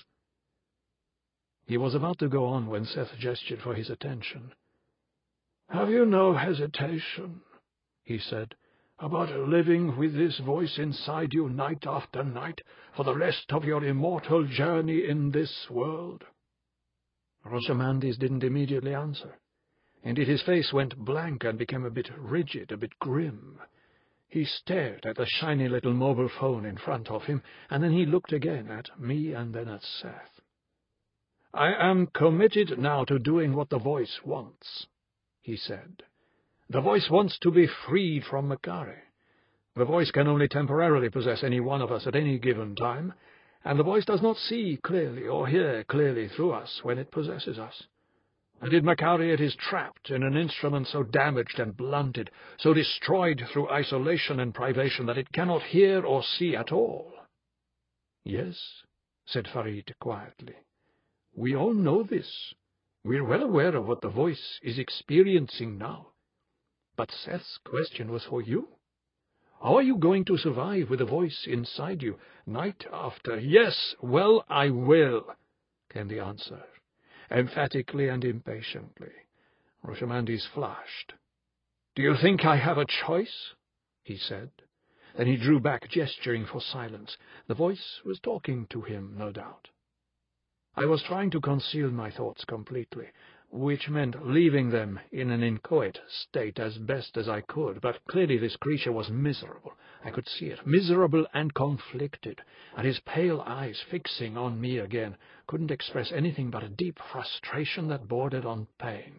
He was about to go on when Seth gestured for his attention. "Have you no hesitation," he said, "about living with this voice inside you night after night for the rest of your immortal journey in this world?" Roshamandes didn't immediately answer. Indeed, his face went blank and became a bit rigid, a bit grim. He stared at the shiny little mobile phone in front of him, and then he looked again at me and then at Seth. "I am committed now to doing what the voice wants," he said. "The voice wants to be freed from Makkari. The voice can only temporarily possess any one of us at any given time, and the voice does not see clearly or hear clearly through us when it possesses us. And in Makkari it is trapped in an instrument so damaged and blunted, so destroyed through isolation and privation that it cannot hear or see at all." "Yes," said Farid quietly. "We all know this. We're well aware of what the voice is experiencing now. But Seth's question was for you. How are you going to survive with the voice inside you, night after—" "Yes, well, I will," came the answer, emphatically and impatiently. Roshamandes flashed. "Do you think I have a choice?" he said. Then he drew back, gesturing for silence. The voice was talking to him, no doubt. I was trying to conceal my thoughts completely, which meant leaving them in an inchoate state as best as I could, but clearly this creature was miserable. I could see it, miserable and conflicted, and his pale eyes, fixing on me again, couldn't express anything but a deep frustration that bordered on pain.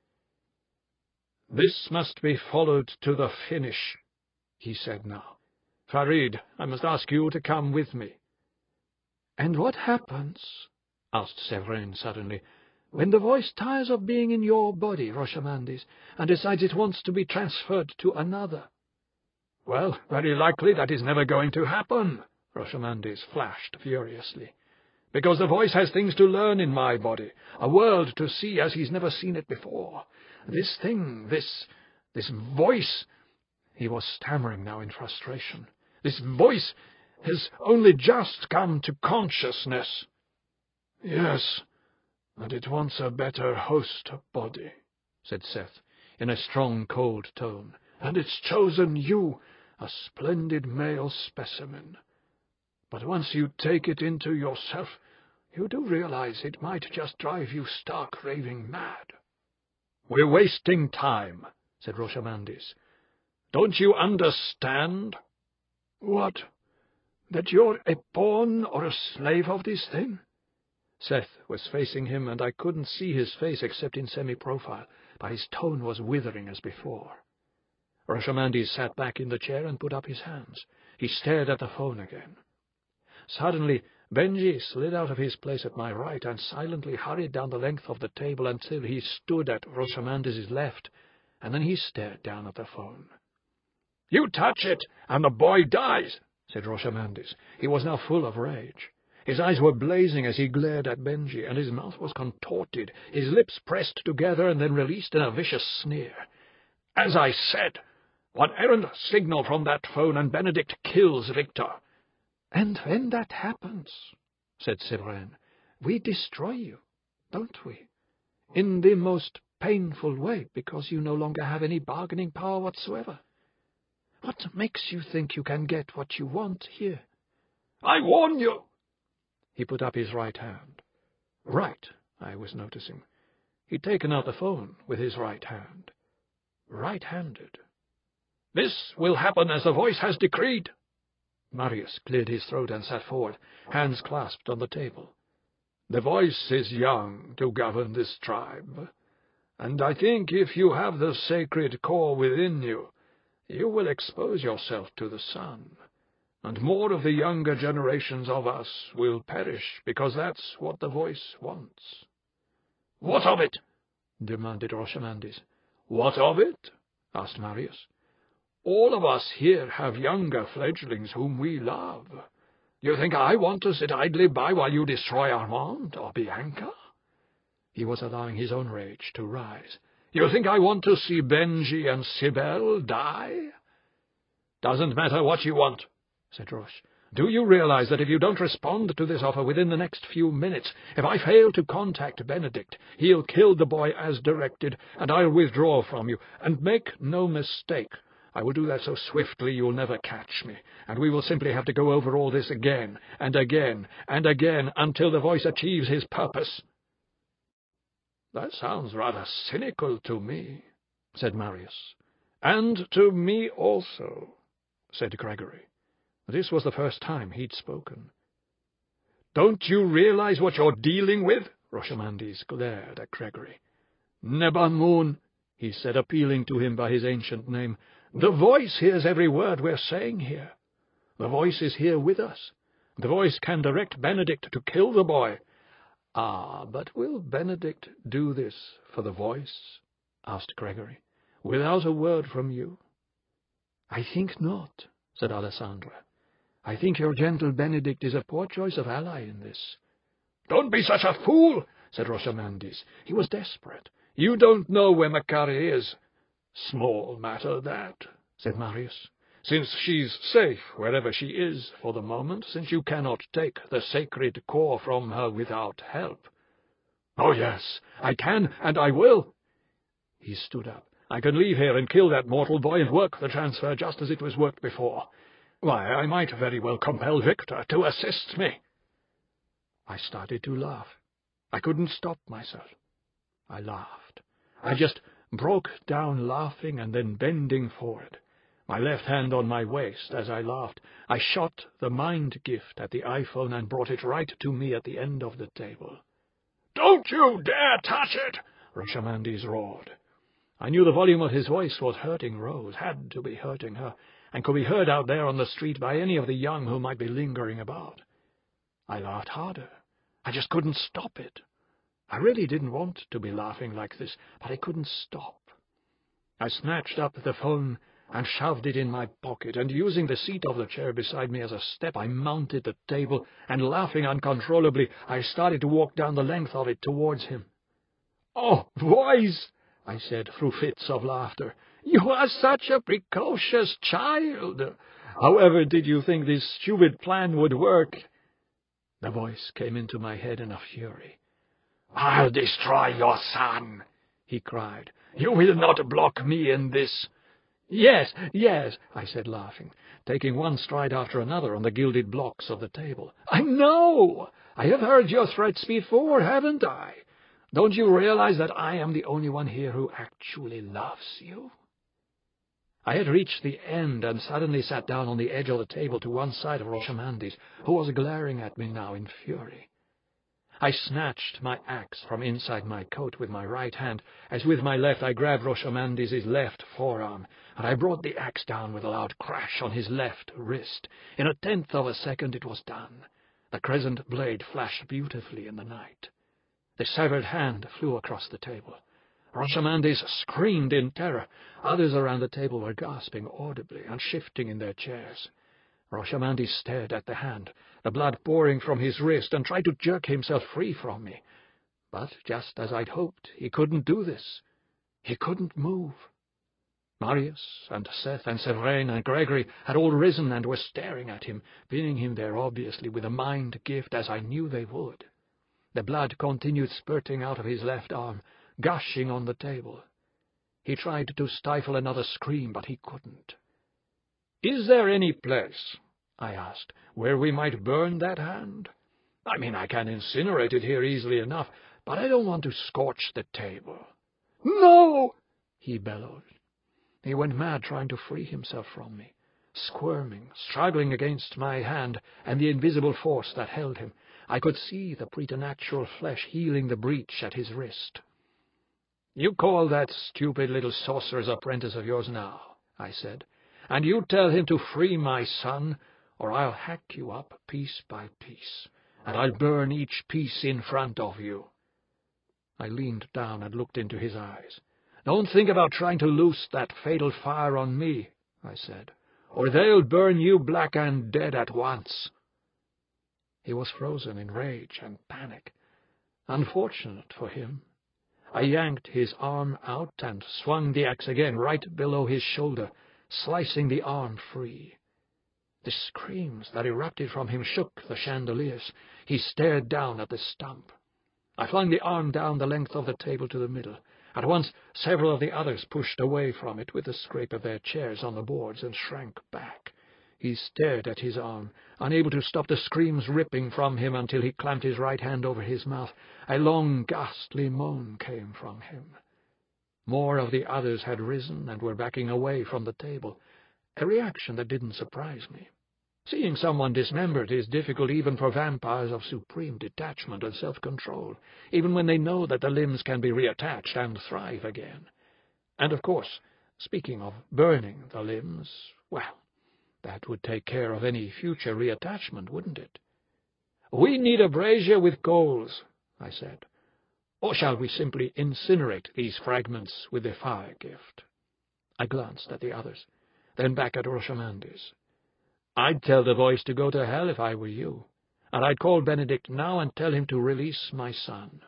"This must be followed to the finish," he said now. "Farid, I must ask you to come with me." "And what happens," asked Severin suddenly, "when the voice tires of being in your body, Roshamandis, and decides it wants to be transferred to another?" "Well, very likely that is never going to happen," Roshamandis flashed furiously, "because the voice has things to learn in my body, a world to see as he's never seen it before. This thing, this, this voice," he was stammering now in frustration, "this voice has only just come to consciousness." "Yes, and it wants a better host body," said Seth, in a strong, cold tone, "and it's chosen you, a splendid male specimen. But once you take it into yourself, you do realize it might just drive you stark raving mad." "We're wasting time," said Roshamandis. "Don't you understand?" "What? That you're a pawn or a slave of this thing?" Seth was facing him, and I couldn't see his face except in semi-profile, but his tone was withering as before. Roshamandis sat back in the chair and put up his hands. He stared at the phone again. Suddenly, Benji slid out of his place at my right and silently hurried down the length of the table until he stood at Roshamandis' left, and then he stared down at the phone. "You touch it, and the boy dies," said Roshamandis. He was now full of rage. His eyes were blazing as he glared at Benji, and his mouth was contorted, his lips pressed together and then released in a vicious sneer. "As I said, one errant signal from that phone and Benedict kills Victor." "And when that happens," said Severin, "we destroy you, don't we? In the most painful way, because you no longer have any bargaining power whatsoever. What makes you think you can get what you want here?" "I warn you!" He put up his right hand. Right, I was noticing. He'd taken out the phone with his right hand. Right-handed. "This will happen as the voice has decreed." Marius cleared his throat and sat forward, hands clasped on the table. "The voice is young to govern this tribe, and I think if you have the sacred core within you, you will expose yourself to the sun, and more of the younger generations of us will perish, because that's what the voice wants." "What of it?" demanded Roshamandis. "What of it?" asked Marius. "All of us here have younger fledglings whom we love. You think I want to sit idly by while you destroy Armand or Bianca?" He was allowing his own rage to rise. "You think I want to see Benji and Sibel die?" "Doesn't matter what you want," said Roche. "Do you realize that if you don't respond to this offer within the next few minutes, if I fail to contact Benedict, he'll kill the boy as directed, and I'll withdraw from you. And make no mistake, I will do that so swiftly you'll never catch me, and we will simply have to go over all this again, and again, and again, until the voice achieves his purpose." "That sounds rather cynical to me," said Marius. "And to me also," said Gregory. This was the first time he'd spoken. "Don't you realize what you're dealing with?" Roshamandis glared at Gregory. "Nebamun," he said, appealing to him by his ancient name, "the voice hears every word we're saying here. The voice is here with us. The voice can direct Benedict to kill the boy." "Ah, but will Benedict do this for the voice?" asked Gregory, "without a word from you?" "I think not," said Alessandra. "I think your gentle Benedict is a poor choice of ally in this." "Don't be such a fool," said Roshamandis. He was desperate. "You don't know where Makari is." "Small matter, that," said Marius, "since she's safe wherever she is for the moment, since you cannot take the sacred core from her without help." "Oh, yes, I can, and I will." He stood up. "I can leave here and kill that mortal boy and work the transfer just as it was worked before. Why, I might very well compel Victor to assist me. I started to laugh. I couldn't stop myself. I laughed. I just broke down laughing and then bending forward, my left hand on my waist as I laughed. I shot the mind gift at the iPhone and brought it right to me at the end of the table. "Don't you dare touch it!" Roshamandes roared. I knew the volume of his voice was hurting Rose, had to be hurting her, and could be heard out there on the street by any of the young who might be lingering about. I laughed harder. I just couldn't stop it. I really didn't want to be laughing like this, but I couldn't stop. I snatched up the phone and shoved it in my pocket, and using the seat of the chair beside me as a step, I mounted the table, and laughing uncontrollably, I started to walk down the length of it towards him. "Oh, boys," I said through fits of laughter, "you are such a precocious child. However did you think this stupid plan would work?" The voice came into my head in a fury. "I'll destroy your son," he cried. "You will not block me in this." "Yes, yes," I said, laughing, taking one stride after another on the gilded blocks of the table. "I know! I have heard your threats before, haven't I? Don't you realize that I am the only one here who actually loves you?" I had reached the end and suddenly sat down on the edge of the table to one side of Roshamandes, who was glaring at me now in fury. I snatched my axe from inside my coat with my right hand, as with my left I grabbed Roshamandes' left forearm, and I brought the axe down with a loud crash on his left wrist. In a tenth of a second it was done. The crescent blade flashed beautifully in the night. The severed hand flew across the table. Roshamandes screamed in terror. Others around the table were gasping audibly and shifting in their chairs. Roshamandes stared at the hand, the blood pouring from his wrist, and tried to jerk himself free from me. But, just as I'd hoped, he couldn't do this. He couldn't move. Marius and Seth and Severine and Gregory had all risen and were staring at him, pinning him there obviously with a mind gift, as I knew they would. The blood continued spurting out of his left arm, gushing on the table. He tried to stifle another scream, but he couldn't. "Is there any place," I asked, "where we might burn that hand? I mean, I can incinerate it here easily enough, but I don't want to scorch the table." "No!" he bellowed. He went mad trying to free himself from me, squirming, struggling against my hand and the invisible force that held him. I could see the preternatural flesh healing the breach at his wrist. "You call that stupid little sorcerer's apprentice of yours now," I said, "and you tell him to free my son, or I'll hack you up piece by piece, and I'll burn each piece in front of you." I leaned down and looked into his eyes. "Don't think about trying to loose that fatal fire on me," I said, "or they'll burn you black and dead at once." He was frozen in rage and panic. Unfortunate for him. I yanked his arm out and swung the axe again right below his shoulder, slicing the arm free. The screams that erupted from him shook the chandeliers. He stared down at the stump. I flung the arm down the length of the table to the middle. At once several of the others pushed away from it with the scrape of their chairs on the boards and shrank back. He stared at his arm, unable to stop the screams ripping from him until he clamped his right hand over his mouth. A long, ghastly moan came from him. More of the others had risen and were backing away from the table, a reaction that didn't surprise me. Seeing someone dismembered is difficult even for vampires of supreme detachment and self-control, even when they know that the limbs can be reattached and thrive again. And, of course, speaking of burning the limbs, well, that would take care of any future reattachment, wouldn't it? "We need a brazier with coals," I said. "Or shall we simply incinerate these fragments with the fire gift?" I glanced at the others, then back at Roshamandes. "I'd tell the voice to go to hell if I were you, and I'd call Benedict now and tell him to release my son."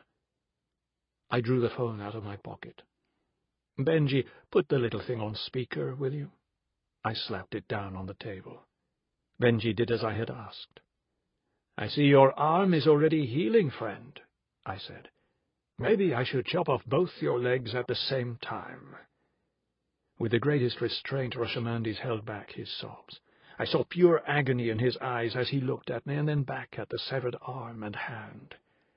I drew the phone out of my pocket. "Benji, put the little thing on speaker, will you?" I slapped it down on the table. Benji did as I had asked. "I see your arm is already healing, friend," I said. "Maybe I should chop off both your legs at the same time." With the greatest restraint, Roshamandes held back his sobs. I saw pure agony in his eyes as he looked at me and then back at the severed arm and hand.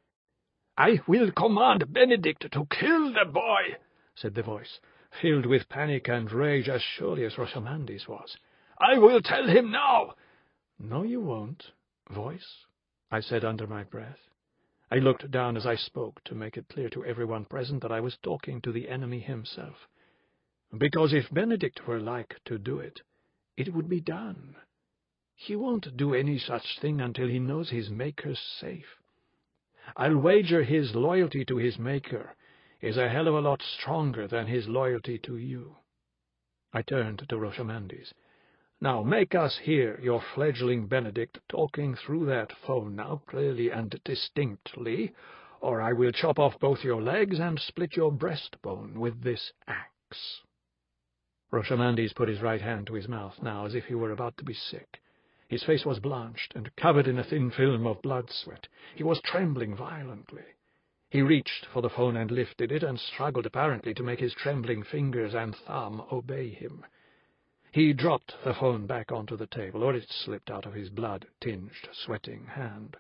"I will command Benedict to kill the boy," said the voice, filled with panic and rage as surely as Roshamandi's was. "I will tell him now." "No, you won't, voice," I said under my breath. I looked down as I spoke to make it clear to everyone present that I was talking to the enemy himself. Because if Benedict were like to do it, it would be done. He won't do any such thing until he knows his Maker's safe. I'll wager his loyalty to his Maker is a hell of a lot stronger than his loyalty to you. I turned to Roshamandes. "Now make us hear your fledgling Benedict talking through that phone now clearly and distinctly, or I will chop off both your legs and split your breastbone with this axe." Roshamandes put his right hand to his mouth now as if he were about to be sick. His face was blanched and covered in a thin film of blood sweat. He was trembling violently. He reached for the phone and lifted it, and struggled apparently to make his trembling fingers and thumb obey him. He dropped the phone back onto the table, or it slipped out of his blood-tinged, sweating hand.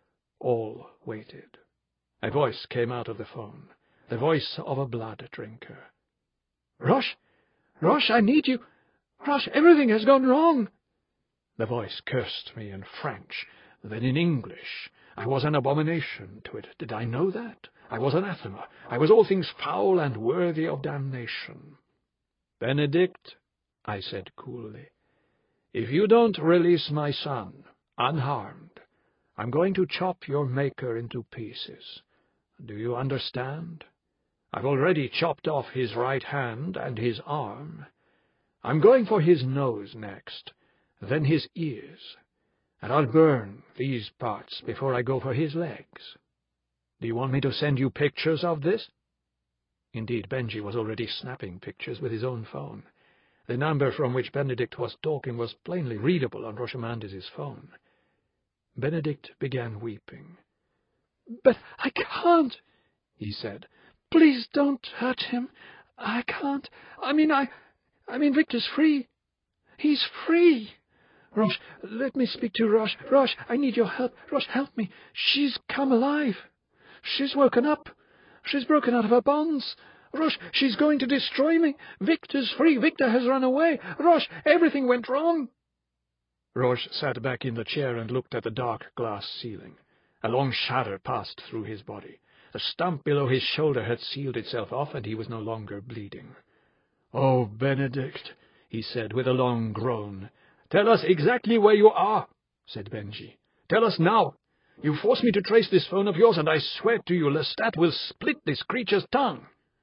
All waited. A voice came out of the phone, the voice of a blood-drinker. "Rosh! Rosh, I need you! Rosh, everything has gone wrong!" The voice cursed me in French, then in English. I was an abomination to it. Did I know that? I was anathema. I was all things foul and worthy of damnation. "Benedict," I said coolly, "if you don't release my son, unharmed, I'm going to chop your Maker into pieces. Do you understand? I've already chopped off his right hand and his arm. I'm going for his nose next, then his ears, and I'll burn these parts before I go for his legs. Do you want me to send you pictures of this?" Indeed, Benji was already snapping pictures with his own phone. The number from which Benedict was talking was plainly readable on Roshamandes's phone. Benedict began weeping. "But I can't," he said. "Please don't hurt him. I can't. I mean, I... I mean, Victor's free. He's free. Rosh, let me speak to Rosh. Rosh, I need your help. Rosh, help me. She's come alive. She's woken up. She's broken out of her bonds. Rosh, she's going to destroy me. Victor's free. Victor has run away. Rosh, everything went wrong." Rosh sat back in the chair and looked at the dark glass ceiling. A long shudder passed through his body. The stump below his shoulder had sealed itself off, and he was no longer bleeding. "Oh, Benedict," he said with a long groan. "Tell us exactly where you are," said Benji. "Tell us now. You force me to trace this phone of yours, and I swear to you Lestat will split this creature's tongue."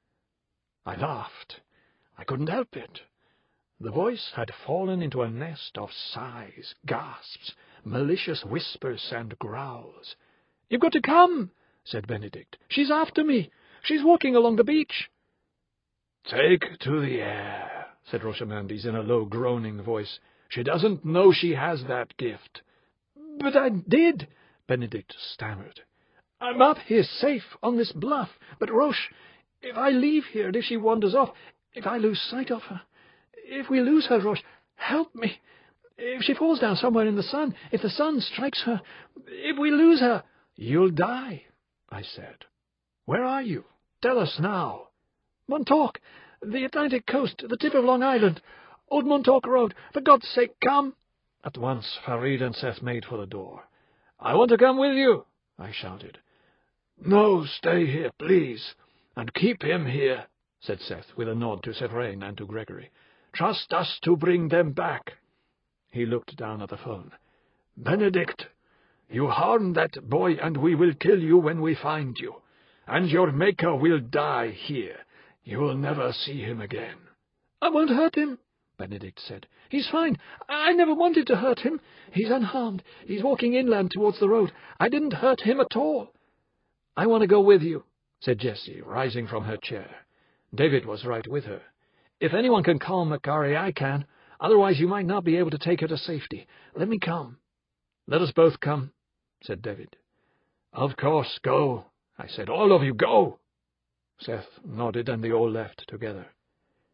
I laughed. I couldn't help it. The voice had fallen into a nest of sighs, gasps, malicious whispers and growls. "You've got to come," said Benedict. "She's after me. She's walking along the beach." "Take to the air," said Roshamandes in a low, groaning voice. "She doesn't know she has that gift." "But I did," Benedict stammered. "I'm up here safe on this bluff. But Rosh, if I leave here and if she wanders off, if I lose sight of her, if we lose her, Rosh, help me. If she falls down somewhere in the sun, if the sun strikes her, if we lose her—" "You'll die," I said. "Where are you? Tell us now." "Montauk, the Atlantic coast, the tip of Long Island, Old Montauk Road. For God's sake, come." At once Farid and Seth made for the door. "I want to come with you," I shouted. "No, stay here, please, and keep him here," said Seth, with a nod to Sephrain and to Gregory. "Trust us to bring them back." He looked down at the phone. "Benedict, you harm that boy, and we will kill you when we find you. And your Maker will die here. You will never see him again." "I won't hurt him," Benedict said. "He's fine. I never wanted to hurt him. He's unharmed. He's walking inland towards the road. I didn't hurt him at all." "I want to go with you," said Jessie, rising from her chair. David was right with her. "If anyone can calm Makari, I can. Otherwise you might not be able to take her to safety. Let me come." "Let us both come," said David. "Of course, go," I said. "All of you, go." Seth nodded, and they all left together.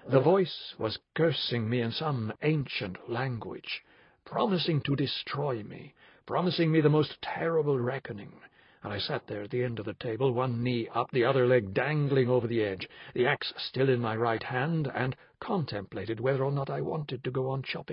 The voice was cursing me in some ancient language, promising to destroy me, promising me the most terrible reckoning. And I sat there at the end of the table, one knee up, the other leg dangling over the edge, the axe still in my right hand, and contemplated whether or not I wanted to go on chopping